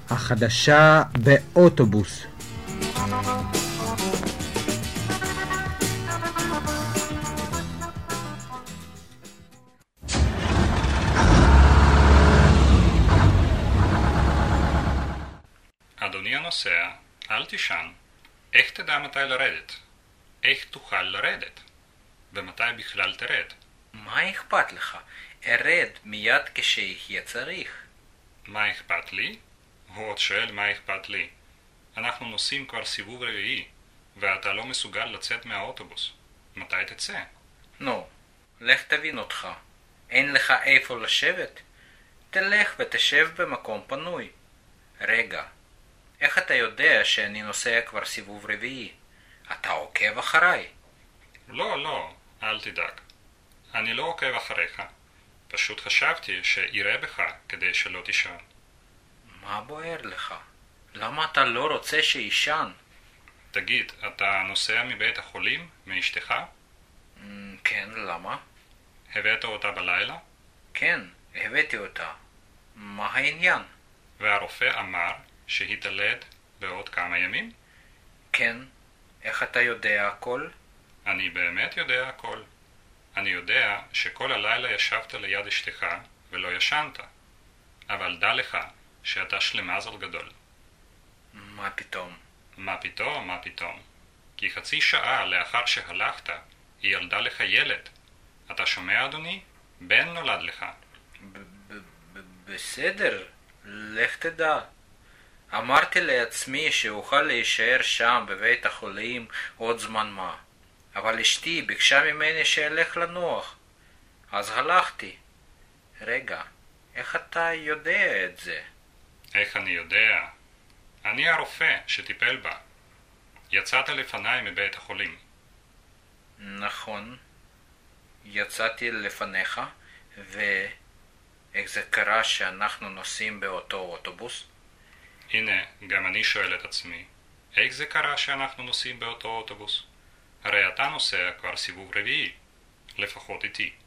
החדשה באוטובוס. אדוני הנוסע, אל תישן. איך תדע מתי לרדת? איך תוכל לרדת? ומתי בכלל תרד? מה אכפת לך? ארד מיד כשיהיה צריך. מה אכפת לי? הוא עוד שואל מה אכפת לי. אנחנו נוסעים כבר סיבוב רביעי, ואתה לא מסוגל לצאת מהאוטובוס. מתי תצא? נו, לך תבין אותך. אין לך איפה לשבת? תלך ותשב במקום פנוי. רגע, איך אתה יודע שאני נוסע כבר סיבוב רביעי? אתה עוקב אחריי? לא, אל תדאג. אני לא עוקב אחריך. פשוט חשבתי שיראה בך כדי שלא תישן. מה בוער לך? למה אתה לא רוצה שישן? תגיד, אתה נוסע מבית החולים, מאשתך? כן, למה? הבאת אותה בלילה? כן, הבאתי אותה. מה העניין? והרופא אמר שהיא תלד בעוד כמה ימים? כן, איך אתה יודע הכל? אני באמת יודע הכל. אני יודע שכל הלילה ישבת ליד אשתך ולא ישנת. אבל דע לך שאתה שלמזל גדול. מה פתאום? מה פתאום? כי חצי שעה לאחר שהלכת, היא ילדה לך ילד. אתה שומע, אדוני? בן נולד לך. בסדר, לך תדע. אמרתי לעצמי שאוכל להישאר שם בבית החולים עוד זמן מה. אבל אשתי ביקשה ממני שאלך לנוח. אז הלכתי. רגע, איך אתה יודע את זה? איך אני יודע? אני הרופא שטיפל בה. יצאת לפניי מבית החולים. נכון. יצאתי לפניך, ואיך זה קרה שאנחנו נוסעים באותו אוטובוס? הנה, גם אני שואל את עצמי, איך זה קרה שאנחנו נוסעים באותו אוטובוס? הרי אתה נוסע כבר סיבוב רביעי, לפחות איתי.